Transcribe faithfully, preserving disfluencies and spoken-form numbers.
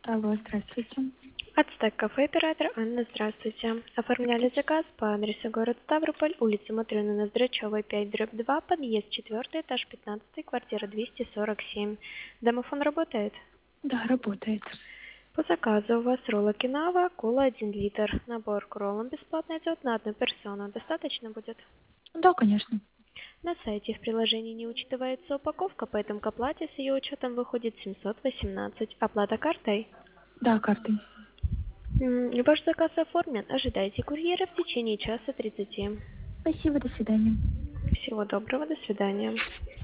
Алло, здравствуйте. Ацтек кафе оператор Анна, здравствуйте. Оформляли заказ по адресу город Ставрополь, улица Матрёны Ноздрачёвой, пять, дробь два, подъезд четвёртый, этаж пятнадцатый, квартира двести сорок семь. Домофон работает? Да, работает. По заказу у вас роллы Кинава, кола один литр. Набор к роллам бесплатно идет на одну персону. Достаточно будет? Да, конечно. На сайте в приложении не учитывается упаковка, поэтому к оплате с ее учетом выходит семьсот восемнадцать. Оплата картой? Да, картой. М, Ваш заказ оформлен. Ожидайте курьера в течение часа тридцати. Спасибо, до свидания. Всего доброго, до свидания.